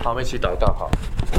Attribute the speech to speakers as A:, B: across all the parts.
A: 好，我们一起祷告。好，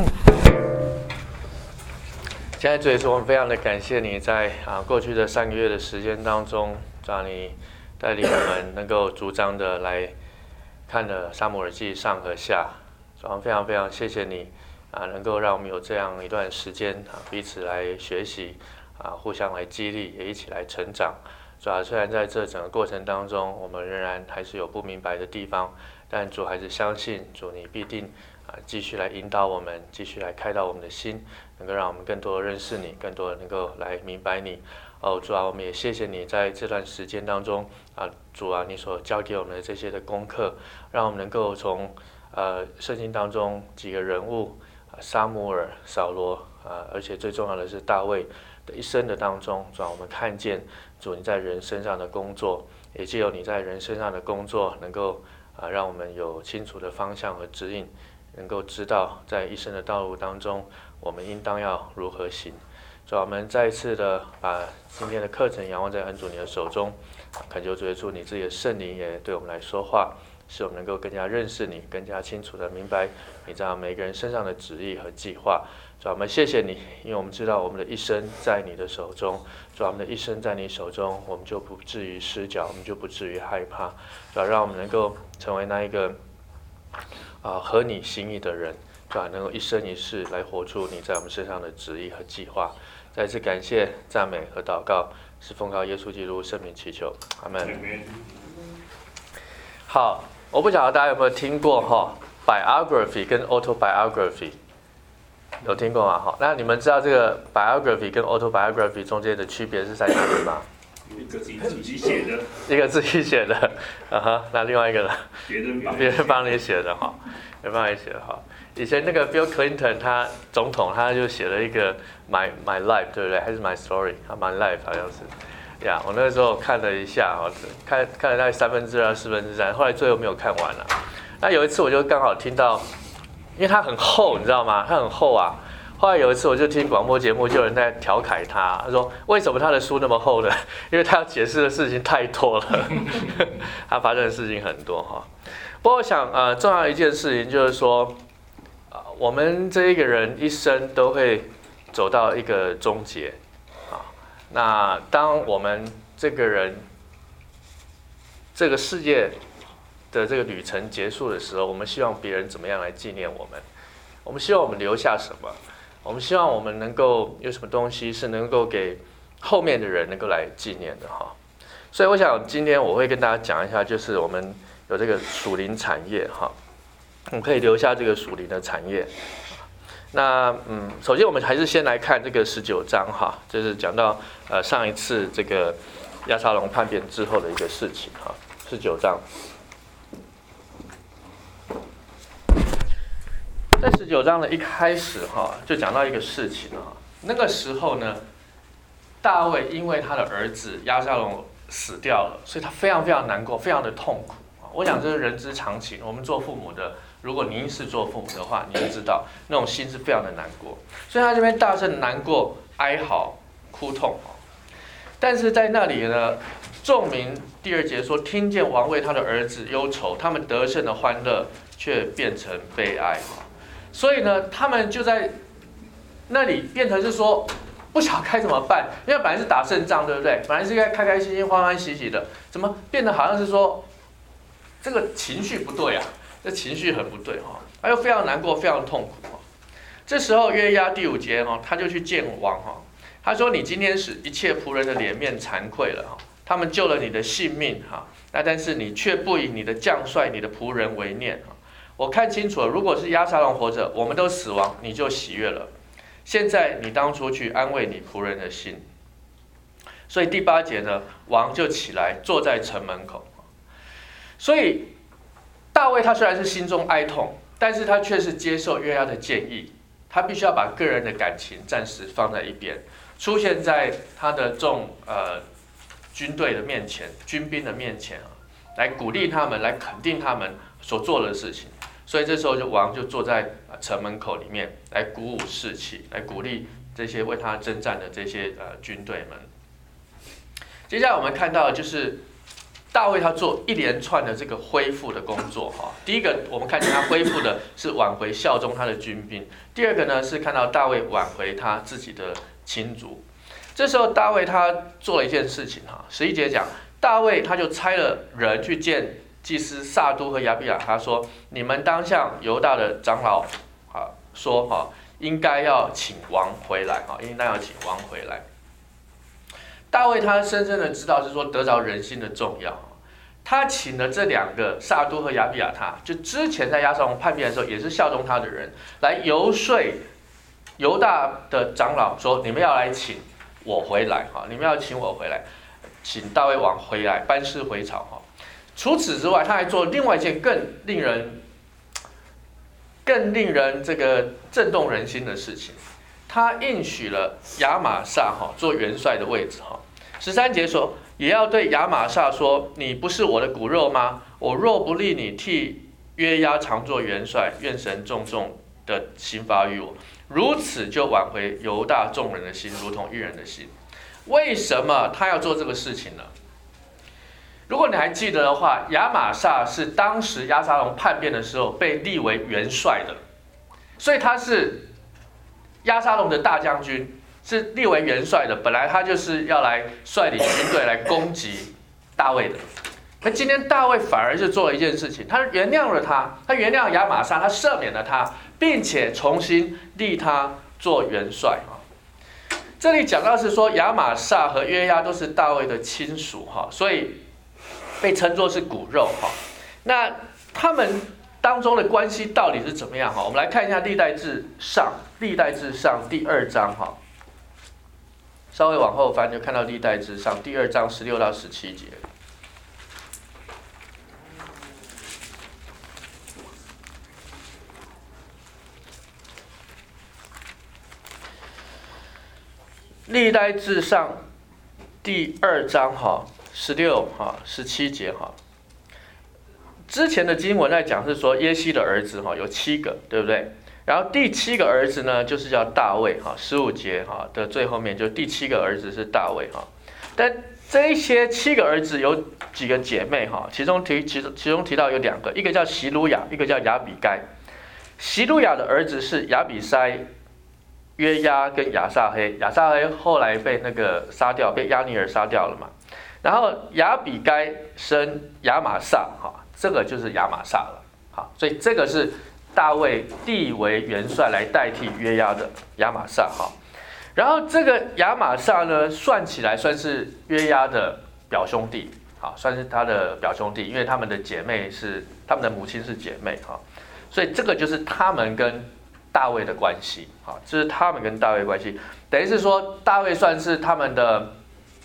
A: 现在主耶稣，我们非常的感谢你在过去的3个月的时间当中，让你带领我们能够主张的来看了撒母耳记上和下，主要非常非常谢谢你能够让我们有这样一段时间彼此来学习互相来激励，也一起来成长。主要虽然在这整个过程当中，我们仍然还是有不明白的地方，但主还是相信主，你必定继续来引导我们，继续来开导我们的心，能够让我们更多的认识你，更多的能够来明白你。主啊，我们也谢谢你在这段时间当中主啊，你所教给我们的这些的功课，让我们能够从圣经当中几个人物撒母耳、扫罗而且最重要的是大卫的一生的当中，主啊，我们看见主你在人身上的工作，也藉由你在人身上的工作，能够让我们有清楚的方向和指引，能够知道在一生的道路当中，我们应当要如何行。主啊，我们再一次的把今天的课程仰望在恩主你的手中，恳求主耶稣你自己的圣灵也对我们来说话，使我们能够更加认识你，更加清楚的明白你在每个人身上的旨意和计划。主啊，我们谢谢你，因为我们知道我们的一生在你的手中。主啊，我们的一生在你手中，我们就不至于失脚，我们就不至于害怕。主啊，让我们能够成为那一个合你心意的人。主啊，能够一生一世来活出你在我们身上的旨意和计划。再次感谢、赞美和祷告，是奉靠耶稣基督圣名祈求，阿们。好，我不晓得大家有没有听过biography 跟 autobiography， 有听过吗？那你们知道这个 biography 跟 autobiography 中间的区别是在哪里吗？
B: 一个自己写的，
A: 一个自己写的，那另外一个呢？别人帮你写的哈，别人帮你写的哈。以前那个 Bill Clinton 他总统他就写了一个 My Life， 对不对？还是 My Story？My Life 好像是。呀，我那个时候看了一下看了大概2/3、3/4，后来最后没有看完了。那有一次我就刚好听到，因为它很厚，你知道吗？它很厚啊。后来有一次我就听广播节目，就有人在调侃他说为什么他的书那么厚呢？因为他要解释的事情太多了，他发生的事情很多哈。不过我想重要的一件事情就是说，我们这一个人一生都会走到一个终结那当我们这个人这个世界的这个旅程结束的时候，我们希望别人怎么样来纪念我们？我们希望我们留下什么？我们希望我们能够有什么东西是能够给后面的人能够来纪念的哈。所以我想今天我会跟大家讲一下，就是我们有这个属灵产业哈，我们可以留下这个属灵的产业。那首先我们还是先来看这个19章哈，就是讲到上一次这个押沙龙叛变之后的一个事情哈。19章，在19章的一开始就讲到一个事情那个时候呢，大卫因为他的儿子押沙龙死掉了，所以他非常非常难过，非常的痛苦。我想这是人之常情，我们做父母的，如果您是做父母的话，你就知道那种心是非常的难过，所以他这边大声难过、哀嚎、哭痛。但是在那里呢，众民第2节说，听见王为他的儿子忧愁，他们得胜的欢乐却变成悲哀。所以呢，他们就在那里变成是说，不晓得该怎么办，因为本来是打胜仗，对不对？本来是应该开开心心、欢欢喜喜的，怎么变得好像是说这个情绪不对啊？这情绪很不对他又非常难过，非常痛苦这时候约押第5节他就去见王他说：“你今天使一切仆人的脸面惭愧了他们救了你的性命但是你却不以你的将帅、你的仆人为念我看清楚了，如果是押沙龙活着，我们都死亡，你就喜悦了。现在你当初去安慰你仆人的心。”所以第8节呢，王就起来坐在城门口。所以大卫他虽然是心中哀痛，但是他却是接受约押的建议，他必须要把个人的感情暂时放在一边，出现在他的军队的面前、军兵的面前来鼓励他们，来肯定他们所做的事情。所以这时候王就坐在城门口里面，来鼓舞士气，来鼓励这些为他征战的这些军队们。接下来我们看到的就是大卫他做一连串的这个恢复的工作哈。第一个，我们看见他恢复的是挽回效忠他的军兵；第二个呢，是看到大卫挽回他自己的亲族。这时候大卫他做了一件事情哈，11节讲，大卫他就差了人去见祭司撒督和亚比亚，他说：你们当向犹大的长老说哈，应该要请王回来哈，应该要请王回来。大卫他深深的知道是说得着人心的重要，他请了这两个撒督和亚比亚他，就之前在押沙龙叛变的时候也是效忠他的人，来游说犹大的长老说：你们要来请我回来哈，你们要请我回来，请大卫王回来班师回朝哈。除此之外，他还做另外一件更令人这个震动人心的事情。他应许了亚玛撒做元帅的位置13节说，也要对亚玛撒说：你不是我的骨肉吗？我若不立你替约押常做元帅，愿神重重的刑罚于我，如此就挽回犹大众人的心，如同一人的心。为什么他要做这个事情呢？如果你还记得的话，亚玛撒是当时押沙龙叛变的时候被立为元帅的，所以他是押沙龙的大将军，是立为元帅的。本来他就是要来率领军队来攻击大卫的。那今天大卫反而是做了一件事情，他原谅了他，他原谅亚玛撒，他赦免了他，并且重新立他做元帅。这里讲到是说亚玛撒和约押都是大卫的亲属，所以被称作是骨肉。那他们当中的关系到底是怎么样？我们来看一下历代志上第2章，稍微往后翻就看到历代志上第2章16到17节。历代志上第2章16、17节之前的经文在讲是说耶西的儿子有7个，对不对？然后第7个儿子呢，就是叫大卫15节的最后面，就第7个儿子是大卫但这些7个儿子有几个姐妹其中提到有2个，一个叫席鲁雅，一个叫亚比该。席鲁雅的儿子是亚比筛、约押跟亚撒黑，亚撒黑后来被那个杀掉，被亚尼尔杀掉了嘛。然后亚比该生亚玛撒，这个就是亚玛撒了。好，所以这个是大卫立为元帅来代替约押的亚玛撒。然后这个亚玛撒呢，算起来算是约押的表兄弟，算是他的表兄弟，因为他们的母亲是姐妹，所以这个就是他们跟大卫的关系，这是他们跟大卫关系，等于是说大卫算是他们的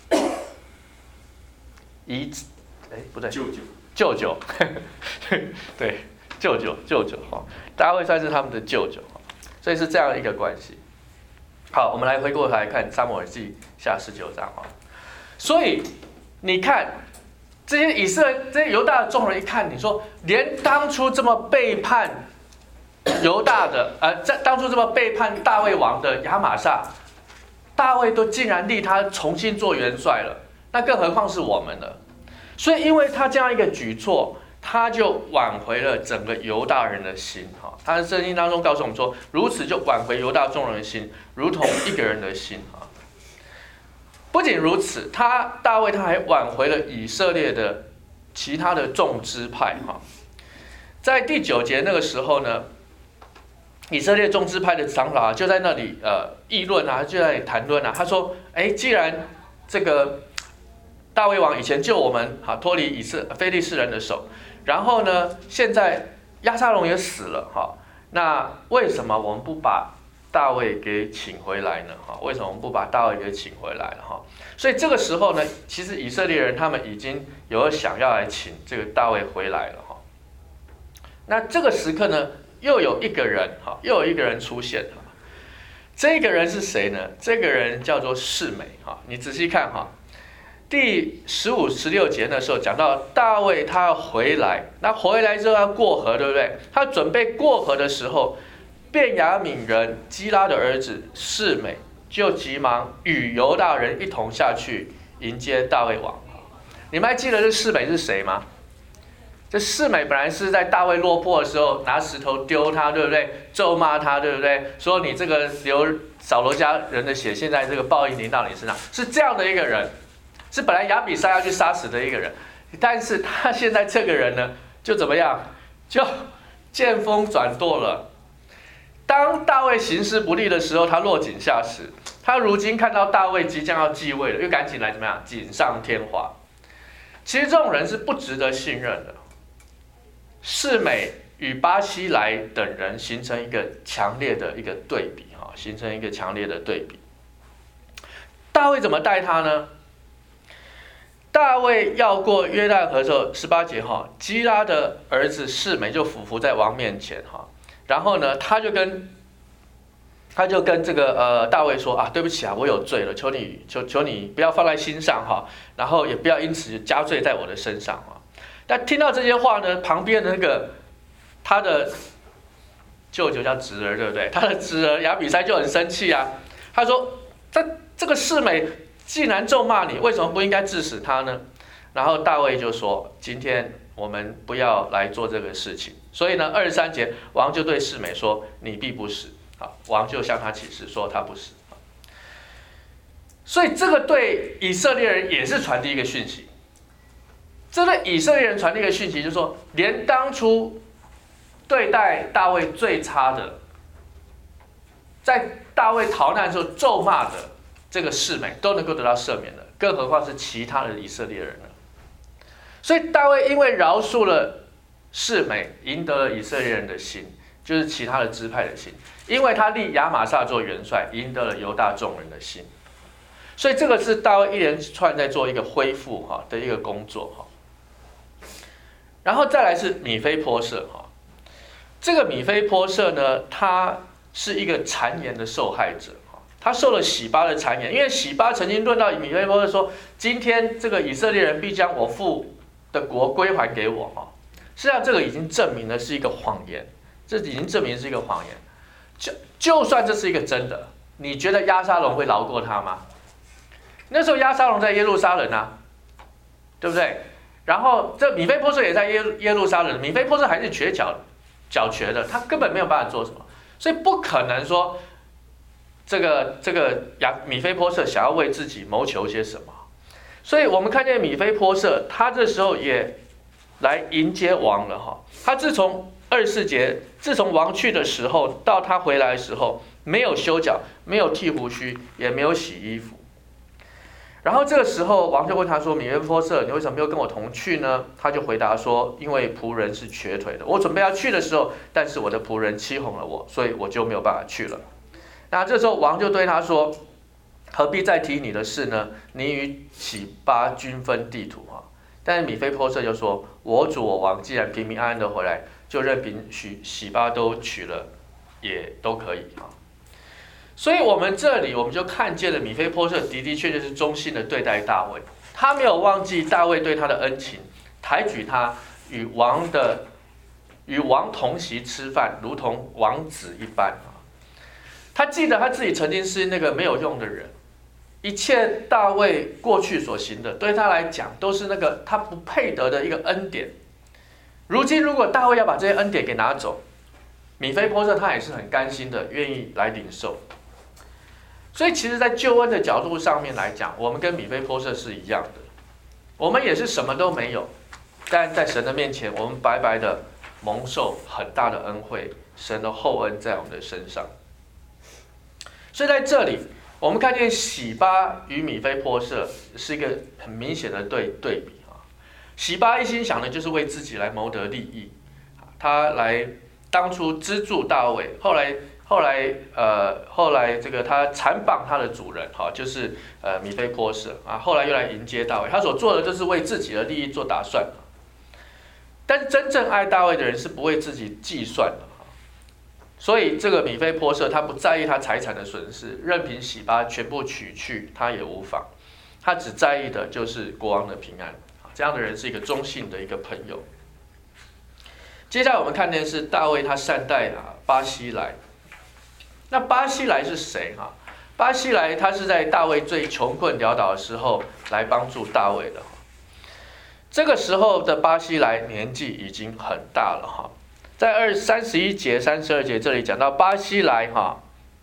A: 不对，舅舅，对，舅舅，大卫算是他们的舅舅，所以是这样一个关系。好，我们来回过头来看撒母耳记下19章所以你看这些这些犹大的众人一看，你说连当初这么背叛犹大的当初这么背叛大卫王的亚玛撒，大卫都竟然立他重新做元帅了，那更何况是我们了。所以因为他这样一个举措，他就挽回了整个犹大人的心。他的圣经当中告诉我们说，如此就挽回犹大众人的心，如同一个人的心。不仅如此，大卫他还挽回了以色列的其他的众支派。在第9节那个时候呢，以色列众支派的长老就在那里议论就在那里谈论他说：既然这个大卫王以前救我们脱离非利士人的手，然后呢，现在押沙龙也死了那为什么我们不把大卫给请回来呢？为什么我们不把大卫给请回来了？所以这个时候呢，其实以色列人他们已经有想要来请这个大卫回来了。那这个时刻呢，又有一个人出现。这个人是谁呢？这个人叫做示每。你仔细看第15、16节的时候讲到大卫他要回来，那回来之后要过河，对不对？他准备过河的时候，便雅悯人基拉的儿子示每就急忙与犹大人一同下去迎接大卫王。 你们还记得这示每是谁吗？这示每本来是在大卫落魄的时候拿石头丢他，对不对？咒骂他，对不对？说你这个流扫罗家人的血，现在这个报应临到你身上，是这样的一个人，是本来亚比筛要去杀死的一个人，但是他现在这个人呢，就怎么样？就见风转舵了。当大卫行事不利的时候，他落井下石。他如今看到大卫即将要继位了，又赶紧来怎么样？锦上添花。其实这种人是不值得信任的。示每与巴西莱等人形成一个强烈的一个对比，形成一个强烈的对比。大卫怎么待他呢？大卫要过约旦河的时候，18节基拉的儿子示每就俯伏在王面前然后呢，他就跟这个大卫说啊，对不起啊，我有罪了，求你不要放在心上然后也不要因此加罪在我的身上但听到这些话呢，旁边的那个他的舅舅叫侄儿，对不对？他的侄儿亚比筛就很生气啊，他说这个示每既然咒骂你，为什么不应该治死他呢？然后大卫就说，今天我们不要来做这个事情。所以呢，23节王就对示每说，你必不死。王就向他起誓说他不死。所以这个对以色列人也是传递一个讯息。这对以色列人传递一个讯息，就是说，连当初对待大卫最差的，在大卫逃难的时候咒骂的这个示每都能够得到赦免的，更何况是其他的以色列人呢？所以大卫因为饶恕了示每，赢得了以色列人的心，就是其他的支派的心；因为他立亚玛撒做元帅，赢得了犹大众人的心。所以这个是大卫一连串在做一个恢复的一个工作。然后再来是米非波设这个米非波设呢，他是一个谗言的受害者，他受了洗巴的谗言，因为洗巴曾经论到米非波设说，今天这个以色列人必将我父的国归还给我实际上这个已经证明了是一个谎言，这已经证明是一个谎言。就算这是一个真的，你觉得押沙龙会饶过他吗？那时候押沙龙在耶路撒冷啊，对不对？然后这米非波设也在耶路撒冷，米非波设还是脚瘸的，他根本没有办法做什么，所以不可能说这个米非波设想要为自己谋求些什么。所以我们看见米非波设，他这时候也来迎接王了他自从24节，自从王去的时候到他回来的时候，没有修脚，没有剃胡须，也没有洗衣服。然后这个时候王就问他说，米非波设，你为什么没有跟我同去呢？他就回答说，因为仆人是瘸腿的，我准备要去的时候，但是我的仆人欺哄了我，所以我就没有办法去了。那这时候王就对他说，何必再提你的事呢？你与洗巴均分地土但是米非波设就说，我主我王既然平平安安的回来，就任凭洗巴都娶了，也都可以所以我们这里我们就看见了米非波设的确是忠心的对待大卫，他没有忘记大卫对他的恩情，抬举他与王同席吃饭，如同王子一般他记得他自己曾经是那个没有用的人，一切大卫过去所行的，对他来讲都是那个他不配得的一个恩典。如今如果大卫要把这些恩典给拿走，米非波设他也是很甘心的，愿意来领受。所以其实在救恩的角度上面来讲，我们跟米非波设是一样的，我们也是什么都没有，但在神的面前，我们白白的蒙受很大的恩惠，神的厚恩在我们的身上。所以在这里我们看见洗巴与米非波设是一个很明显的对比洗巴一心想的就是为自己来谋得利益，他来当初资助大卫，后来这个他残绑他的主人就是米非波设后来又来迎接大卫，他所做的就是为自己的利益做打算。但是真正爱大卫的人是不为自己计算的，所以这个米非波设他不在意他财产的损失，任凭洗巴全部取去他也无妨，他只在意的就是国王的平安。这样的人是一个忠信的一个朋友。接下来我们看见是大卫他善待巴西莱。那巴西莱是谁巴西莱他是在大卫最穷困潦倒的时候来帮助大卫的。 这个时候的巴西莱年纪已经很大了哈，在31节、32节这里讲到巴西莱哈，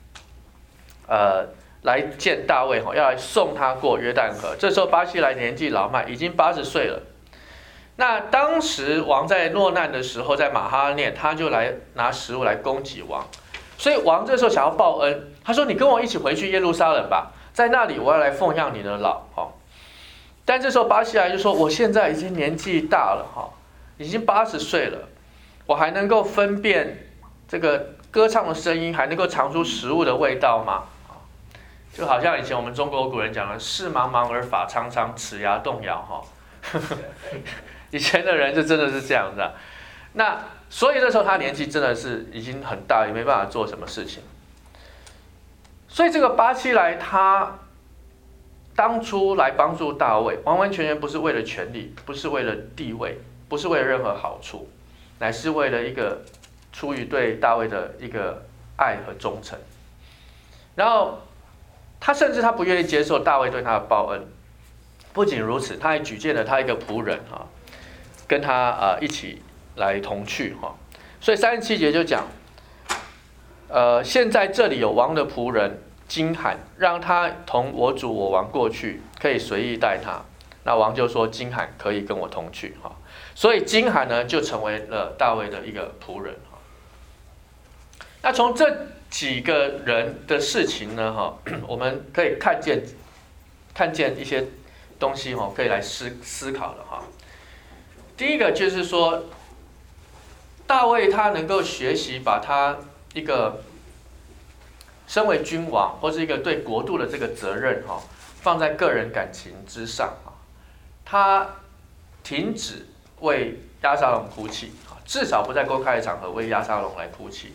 A: 来见大卫哈，要来送他过约旦河。这时候巴西莱年纪老迈，已经80岁了。那当时王在落难的时候，在马哈念，他就来拿食物来供给王，所以王这时候想要报恩，他说：“你跟我一起回去耶路撒冷吧，在那里我要来奉养你的老。”但这时候巴西莱就说：“我现在已经年纪大了哈，已经80岁了，我还能够分辨这个歌唱的声音，还能够尝出食物的味道吗？”就好像以前我们中国古人讲的“事茫茫而发苍苍，齿牙动摇”哈。以前的人就真的是这样子啊。那所以那时候他年纪真的是已经很大，也没办法做什么事情。所以这个巴西莱他当初来帮助大卫，完完全全不是为了权力，不是为了地位，不是为了任何好处，乃是为了一个出于对大卫的一个爱和忠诚。然后他甚至他不愿意接受大卫对他的报恩。不仅如此，他还举荐了他一个仆人哈，跟他一起来同去哈。所以37节就讲，现在这里有王的仆人金罕，让他同我主我王过去，可以随意带他。那王就说金罕可以跟我同去哈。所以金罕呢就成为了大卫的一个仆人哈。那从这几个人的事情呢哈，我们可以看见一些东西可以来思考的哈。第一个就是说，大卫他能够学习把他一个身为君王或是一个对国度的这个责任哈，放在个人感情之上哈。他停止为押沙龙哭泣，至少不在公开的场合为押沙龙来哭泣。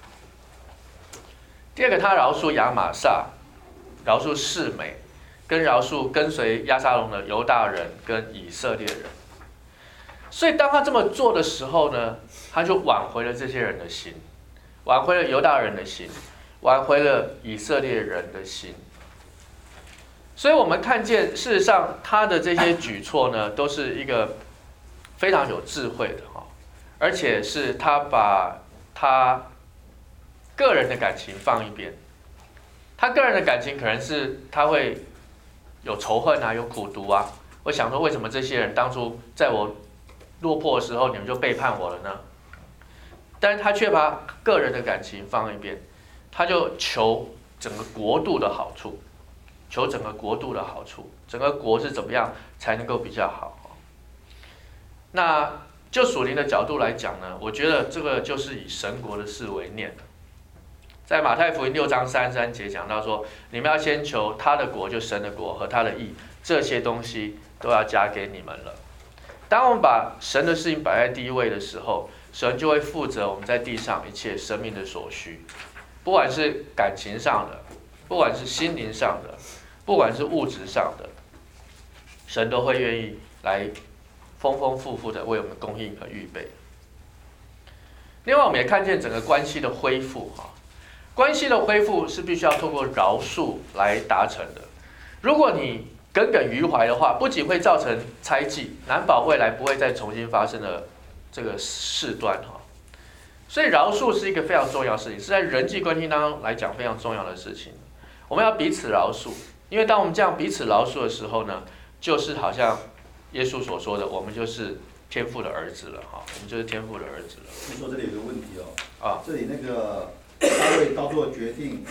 A: 第二个，他饶恕亚玛撒，饶恕示每，跟饶恕跟随押沙龙的犹大人跟以色列人。所以当他这么做的时候呢，他就挽回了这些人的心，挽回了犹大人的心，挽回了以色列人的心。所以我们看见，事实上他的这些举措呢，都是一个非常有智慧的哈，而且是他把他个人的感情放一边。他个人的感情可能是他会有仇恨啊，有苦毒啊。我想说，为什么这些人当初在我落魄的时候，你们就背叛我了呢？但是他却把个人的感情放一边，他就求整个国度的好处，求整个国度的好处，整个国是怎么样才能够比较好。那就属灵的角度来讲呢，我觉得这个就是以神国的事为念。在马太福音6章33节讲到说，你们要先求他的国，就神的国和他的义，这些东西都要加给你们了。当我们把神的事情摆在第一位的时候，神就会负责我们在地上一切生命的所需，不管是感情上的，不管是心灵上的，不管是物质上的，神都会愿意来丰丰富富的为我们供应和预备。另外，我们也看见整个关系的恢复哈，关系的恢复是必须要透过饶恕来达成的。如果你耿耿于怀的话，不仅会造成猜忌，难保未来不会再重新发生的这个事端哈。所以饶恕是一个非常重要的事情，是在人际关系当中来讲非常重要的事情。我们要彼此饶恕，因为当我们这样彼此饶恕的时候呢，就是好像耶稣所说的，我们就是天父的儿子了哈，我们就是天父的儿子了。
C: 听说这里有个问题哦，这里那个大卫到最后决定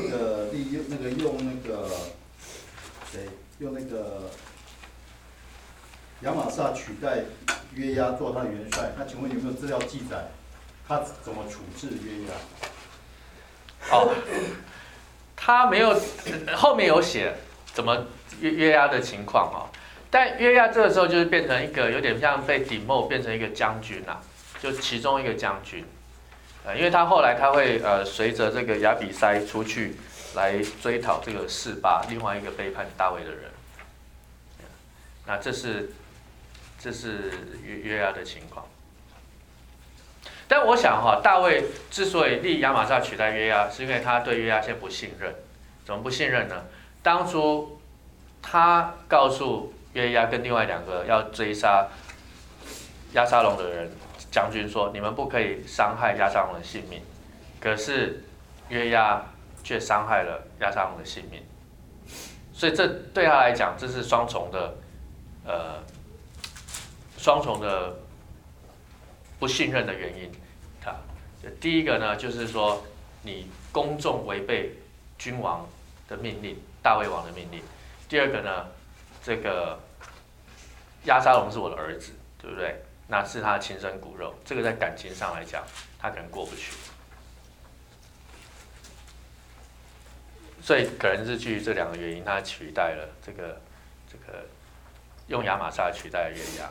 C: 用那个亚玛撒取代约押做他的元帅，那请问有没有资料记载他怎么处置约押？
A: 他没有，后面有写怎么约押的情况哈，但约押这个时候就是变成一个有点像被demote变成一个将军啦，就其中一个将军，因为他后来他会随着这个亚比筛出去来追讨这个示巴另外一个背叛大卫的人，那这是约押的情况。但我想哈，大卫之所以立亚玛撒取代约押，是因为他对约押先不信任。怎么不信任呢？当初他告诉约押跟另外2个要追杀押沙龙的人将军说：“你们不可以伤害押沙龙的性命。”可是约押却伤害了押沙龙的性命，所以这对他来讲，这是双重的不信任的原因。第一个呢，就是说你公众违背君王的命令，大卫王的命令。第二个呢，这个押沙龙是我的儿子，对不对？那是他的亲生骨肉，这个在感情上来讲，他可能过不去。所以可能是基于这2个原因，他取代了这个用亚玛撒取代了约押。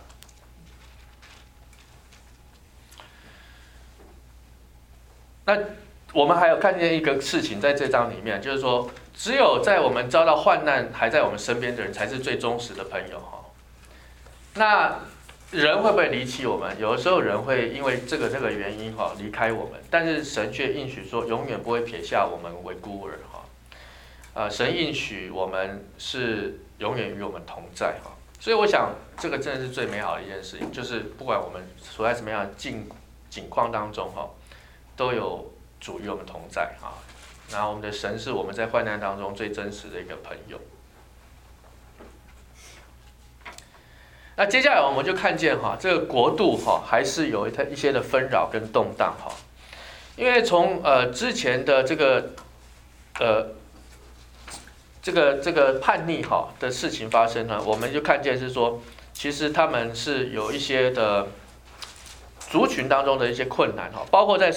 A: 那我们还有看见一个事情，在这章里面，就是说，只有在我们遭到患难还在我们身边的人，才是最忠实的朋友哈。那人会不会离弃我们？有的时候人会因为这个原因哈离开我们，但是神却应许说，永远不会撇下我们为孤儿哈。神应许我们是永远与我们同在哈。所以我想，这个真的是最美好的一件事情，就是不管我们处在什么样的境况当中哈，都有主与我们同在哈。然后我们的神是我们在患难当中最真实的一个朋友。那接下来我们就看见哈，这个国度哈还是有一些的纷扰跟动荡哈，因为从之前的这个叛逆哈的事情发生呢，我们就看见是说，其实他们是有一些的族群当中的一些困难哈，包括在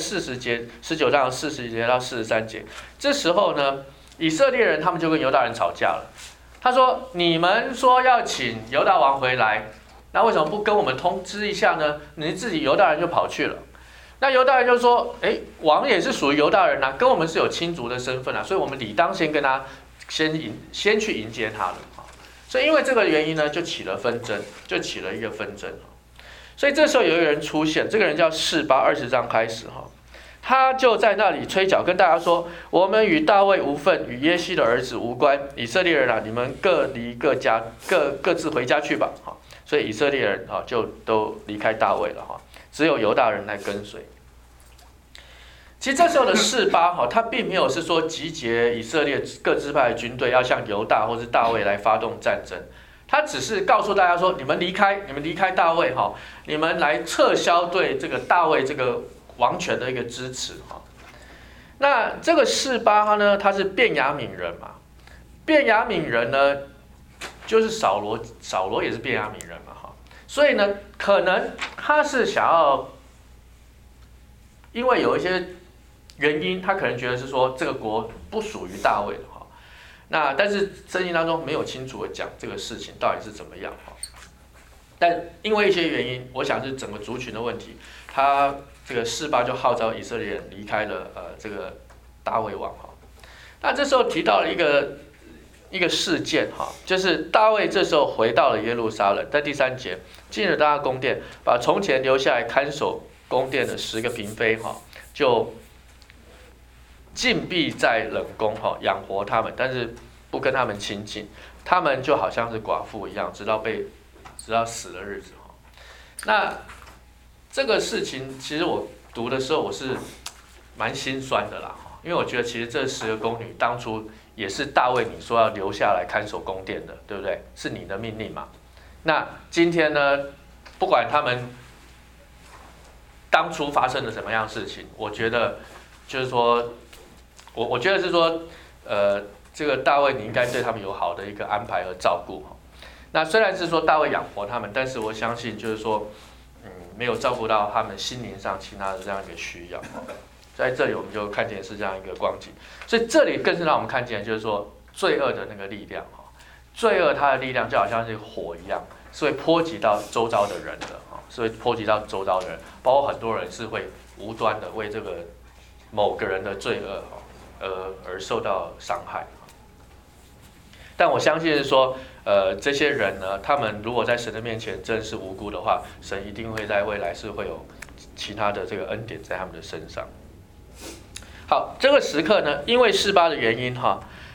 A: 19章40节到43节，这时候呢，以色列人他们就跟犹大人吵架了。他说：“你们说要请犹大王回来，那为什么不跟我们通知一下呢？你自己犹大人就跑去了。”那犹大人就说：“王也是属于犹大人啊，跟我们是有亲族的身份啊，所以我们理当先跟他先去迎接他了。”所以因为这个原因呢，就起了纷争，就起了一个纷争。所以这时候有一个人出现，这个人叫示巴，20章开始哈。他就在那里吹角，跟大家说：“我们与大卫无份，与耶西的儿子无关。以色列人啊，你们各离各家，各自回家去吧。”哈，所以以色列人啊就都离开大卫了哈，只有犹大人来跟随。其实这时候的示巴哈，他并没有是说集结以色列各支派的军队要向犹大或是大卫来发动战争，他只是告诉大家说：“你们离开大卫哈，你们来撤销对这个大卫这个王权的一个支持哈。”那这个示巴呢，他是便雅悯人嘛，便雅悯人呢就是扫罗也是便雅悯人嘛哈，所以呢，可能他是想要，因为有一些原因，他可能觉得是说这个国不属于大卫的哈。那但是圣经当中没有清楚的讲这个事情到底是怎么样哈。但因为一些原因，我想是整个族群的问题，他这个示巴就号召以色列人离开了这个大卫王哈。那这时候提到了一个事件哈，就是大卫这时候回到了耶路撒冷，在第3节进了大宫殿，把从前留下来看守宫殿的10个嫔妃哈，就禁闭在冷宫哈，养活他们，但是不跟他们亲近，他们就好像是寡妇一样，直到死的日子哈。那这个事情其实我读的时候我是蛮心酸的啦，因为我觉得其实这10个宫女当初也是大卫你说要留下来看守宫殿的，对不对？是你的命令嘛。那今天呢，不管他们当初发生了什么样的事情，我觉得就是说，我觉得是说，这个大卫你应该对他们有好的一个安排和照顾哈。那虽然是说大卫养活他们，但是我相信就是说，没有照顾到他们心灵上其他的这样一个需要。在这里我们就看见是这样一个光景，所以这里更是让我们看见就是说罪恶的那个力量哈，罪恶它的力量就好像是火一样，是会波及到周遭的人的哈，是会波及到周遭的人，包括很多人是会无端的为这个某个人的罪恶而受到伤害。但我相信是说，这些人呢，他们如果在神的面前真是无辜的话，神一定会在未来是会有其他的这个恩典在他们的身上。好，这个时刻呢，因为示巴的原因哈，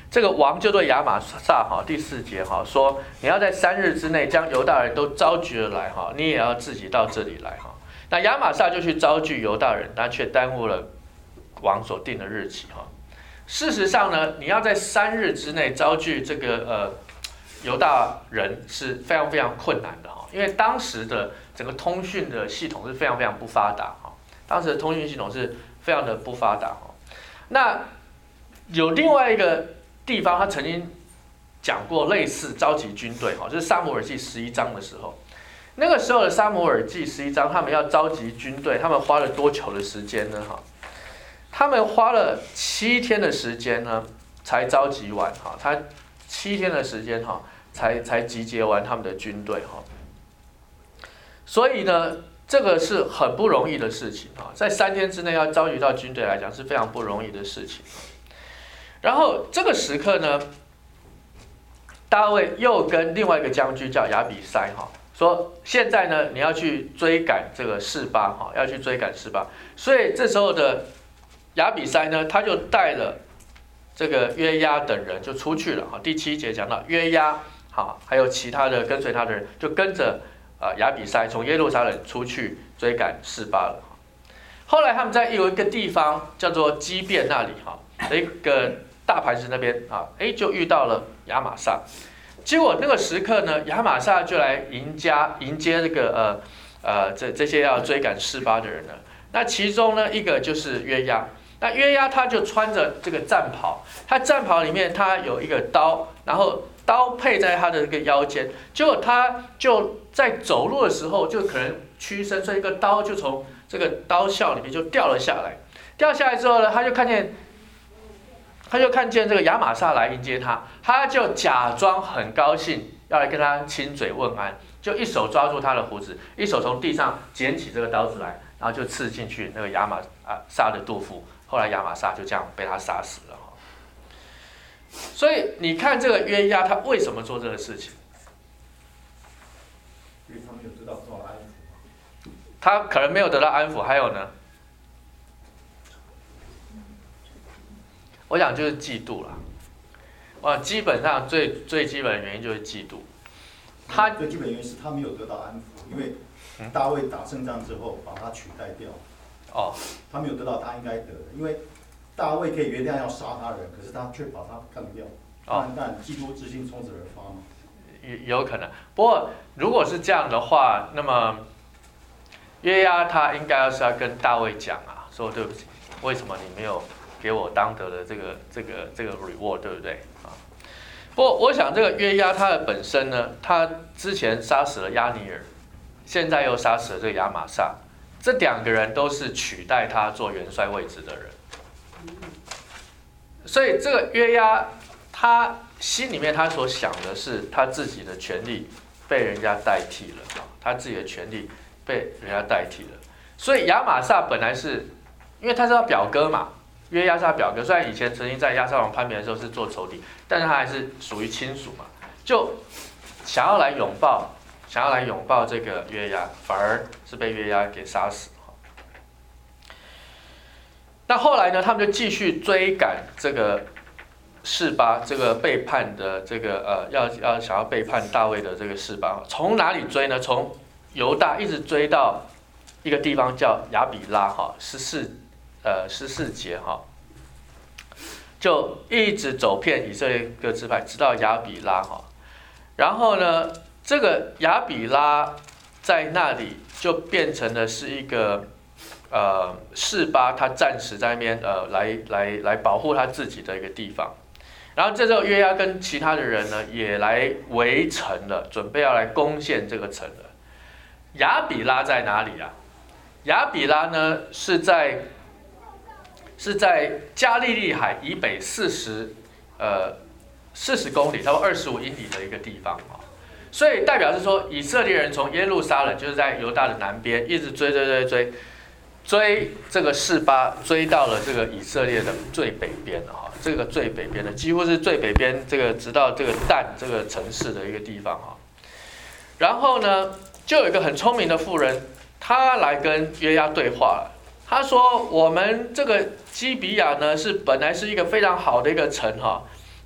A: 这个王就对亚玛撒哈第4节哈说，你要在3日之内将犹大人都招聚了来哈，你也要自己到这里来哈。那亚玛撒就去招聚犹大人，但却耽误了王所定的日期哈。事实上呢，你要在3日之内招聚这个犹大人是非常非常困难的哈，因为当时的整个通讯的系统是非常非常不发达哈，当时的通讯系统是非常的不发达哈。那有另外一个地方，他曾经讲过类似召集军队哈，就是撒母耳记11章的时候，那个时候的撒母耳记11章，他们要召集军队，他们花了多久的时间呢？哈，他们花了7天的时间呢，才召集完哈，他7天的时间哈，才集结完他们的军队哈。所以呢，这个是很不容易的事情哈，在3天之内要召集到军队来讲是非常不容易的事情。然后这个时刻呢，大卫又跟另外一个将军叫亚比筛哈，说现在呢你要去追赶这个示巴哈，要去追赶示巴。所以这时候的亚比筛呢，他就带了这个约押等人就出去了哈。第7节讲到约押哈，还有其他的跟随他的人就跟着亚比筛从耶路撒冷出去追赶示巴了。后来他们在有一个地方叫做基遍那里哈的一个大磐石那边啊，就遇到了亚玛撒。结果那个时刻呢，亚玛撒就来迎接这个这些要追赶示巴的人呢。那其中呢一个就是约押，那约押他就穿着这个战袍，他战袍里面他有一个刀，然后刀配在他的这个腰间，结果他就在走路的时候就可能屈身，所以一个刀就从这个刀鞘里面就掉了下来。掉下来之后呢，他就看见这个亚玛撒来迎接他，他就假装很高兴，要来跟他亲嘴问安，就一手抓住他的胡子，一手从地上捡起这个刀子来，然后就刺进去那个亚玛撒的肚腹。后来亚玛撒就这样被他杀死了。所以你看这个约押他为什么做这个事情？
C: 因为他没有得到安抚。
A: 他可能没有得到安抚，还有呢？我想就是嫉妒啦，基本上最基本的原因就是嫉妒。
C: 他最基本原因是他没有得到安抚，因为大卫打胜仗之后把他取代掉。他没有得到他应该得的，因为大卫可以原谅要杀他人，可是他却把他干掉。但嫉妒之心从此而发嘛。
A: 有可能，不过如果是这样的话，那么约押他应该是要跟大卫讲啊，说对不起，为什么你没有给我当得的这个 reward， 对不对啊？不过我想这个约押他的本身呢，他之前杀死了押尼珥，现在又杀死了这个亚玛撒，这2个人都是取代他做元帅位置的人，所以这个约押他心里面他所想的是他自己的权利被人家代替了，他自己的权利被人家代替了，所以亚玛撒本来是因为他是他表哥嘛。约押是他表哥，虽然以前曾经在押沙龙叛变的时候是做仇敌，但是他还是属于亲属嘛，就想要来拥抱这个约押，反而是被约押给杀死。那后来呢，他们就继续追赶这个示巴，这个背叛的这个想要背叛大卫的这个示巴，从哪里追呢？从犹大一直追到一个地方叫亚比拉哈14节哈，就一直走遍以色列各支派，直到亚比拉哈。然后呢，这个亚比拉在那里就变成了是一个示巴他暂时在那边来保护他自己的一个地方。然后这时候约押跟其他的人呢也来围城了，准备要来攻陷这个城了。亚比拉在哪里啊？亚比拉呢是在加利利海以北40公里，差不多25英里的一个地方啊。所以代表是说，以色列人从耶路撒冷就是在犹大的南边，一直追这个示巴，追到了这个以色列的最北边了哈。这个最北边的几乎是最北边，这个直到这个但这个城市的一个地方哈。然后呢，就有一个很聪明的妇人，她来跟约押对话了。他说：“我们这个基比亚呢，本来是一个非常好的一个城哈，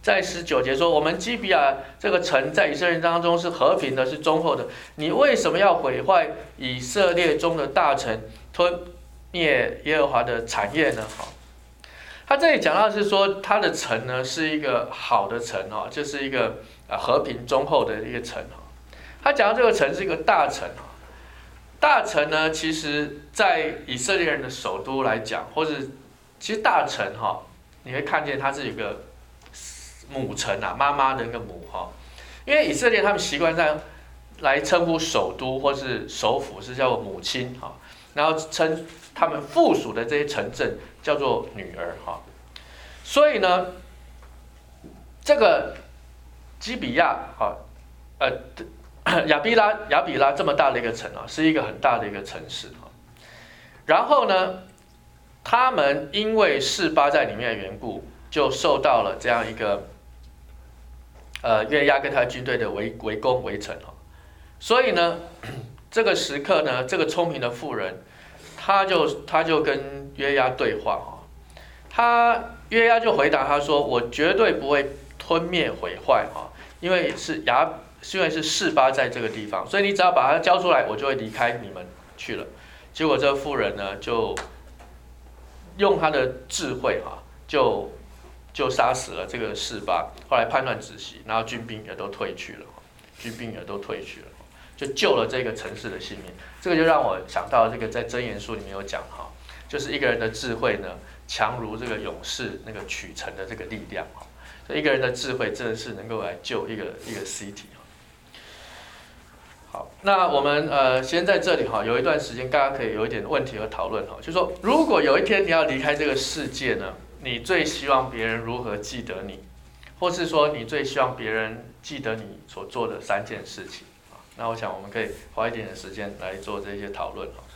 A: 在19节说，我们基比亚这个城在以色列人当中是和平的，是忠厚的，你为什么要毁坏以色列中的大城，吞灭耶和华的产业呢？他这里讲到是说，他的城呢是一个好的城哈，就是一个和平忠厚的一个城哈。他讲到这个城是一个大城哈，大城呢，其实在以色列人的首都来讲，或者其实大城哈，你会看见它是一个母城啊，妈妈的那个母哈，因为以色列他们习惯上来称呼首都或是首府是叫做母亲哈，然后称他们附属的这些城镇叫做女儿哈，所以呢，这个基比亚哈，亚比拉这么大的一个城啊，是一个很大的一个城市哈。然后呢，他们因为示巴在里面的缘故，就受到了这样一个约押跟他军队的围攻围城哈。所以呢，这个时刻呢，这个聪明的妇人，他就跟约押对话哈。约押就回答他说：“我绝对不会吞灭毁坏哈，因为是示巴在这个地方，所以你只要把它交出来，我就会离开你们去了。”结果这个妇人呢，就用他的智慧哈，就杀死了这个示巴。后来叛乱止息，然后军兵也都退去了，就救了这个城市的性命。这个就让我想到这个在箴言书里面有讲哈，就是一个人的智慧呢，强如这个勇士那个取城的这个力量哈。所以一个人的智慧真的是能够来救一个 city。好，那我们先在这里哈，有一段时间大家可以有一点问题和讨论哈，就是说如果有一天你要离开这个世界呢，你最希望别人如何记得你，或是说你最希望别人记得你所做的3件事情啊？那我想我们可以花一点的时间来做这些讨论哈。